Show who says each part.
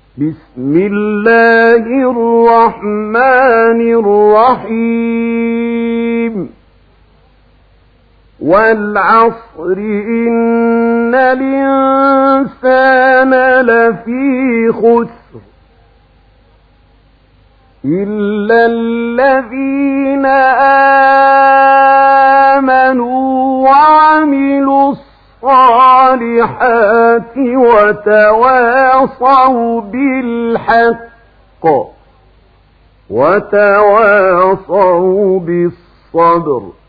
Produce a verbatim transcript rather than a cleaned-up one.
Speaker 1: بسم الله الرحمن الرحيم والعصر إن الإنسان لفي خسر إلا الذين آمنوا وعملوا الصالحات وتواصوا بالحق وتواصوا بالصبر